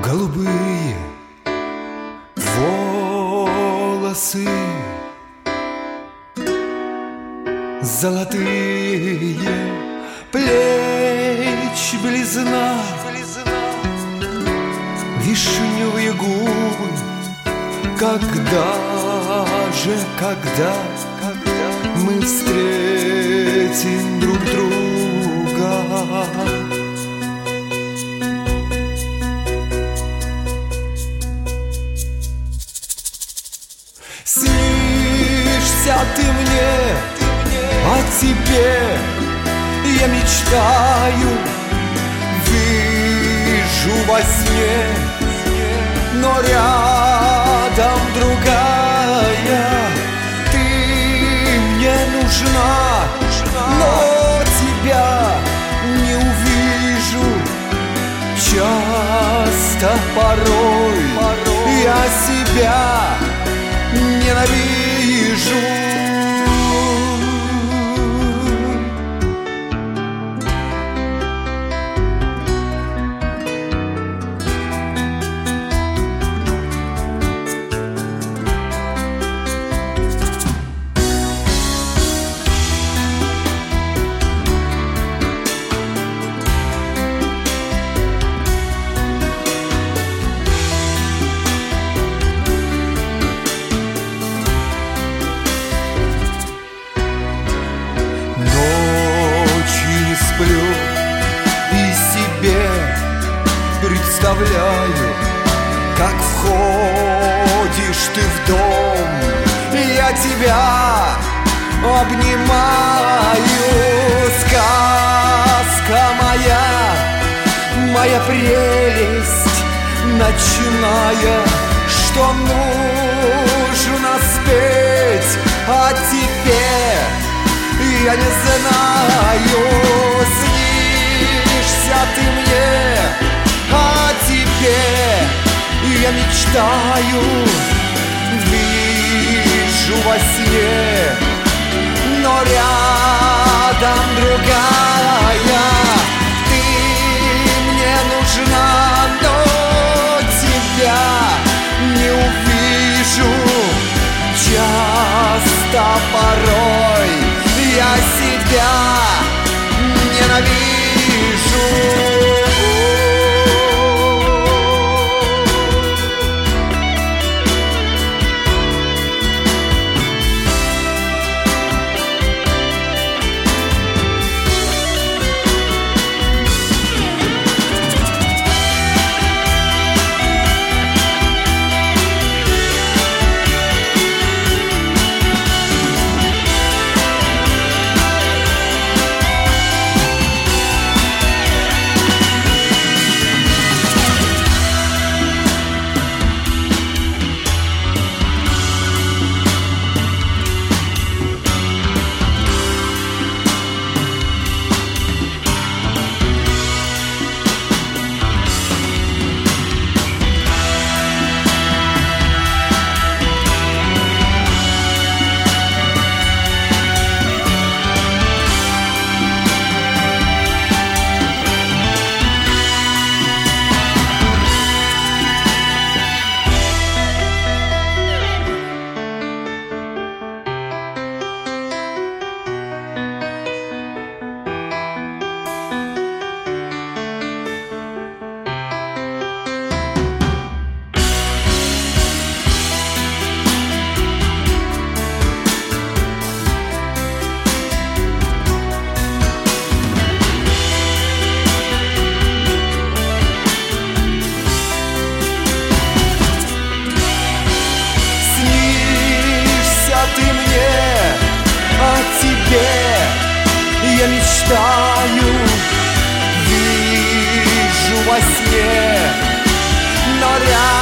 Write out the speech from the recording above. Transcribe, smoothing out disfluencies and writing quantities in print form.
Голубые волосы, золотые плечи, белизна, вишневые губы. Когда мы встретим друг друга? Снишься ты мне, о тебе я мечтаю, вижу во сне, но рядом другая. Ты мне нужна, но тебя не увижу. Часто, порой я себя ненавижу. Сплю и себе представляю, как входишь ты в дом, я тебя обнимаю. Сказка моя прелесть ночная, что нужно спеть о тебе. Я не знаю, снишься ты мне, о тебе я мечтаю, вижу во сне, но рядом другая. Ты мне нужна, но тебя не увижу. Часто, порой я себя ненавижу. Я мечтаю, вижу во сне, но рядом